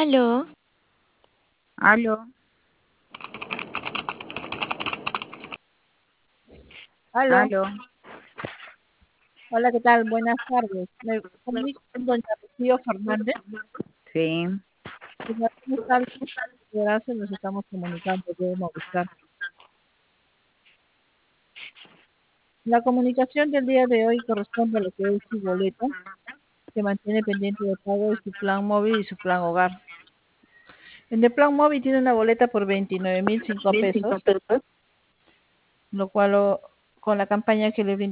Aló, Aló, Aló, aló, hola, ¿qué tal? Buenas tardes. Me comunico con doña Rocío Fernández. sí, Doña, ¿cómo está? Gracias, nos estamos comunicando de Movistar. La comunicación del día de hoy corresponde a lo que es su boleta, que mantiene pendiente de pago de su plan móvil y su plan hogar. En el plan móvil tiene una boleta por 29.005 pesos, lo cual con la campaña que le brinda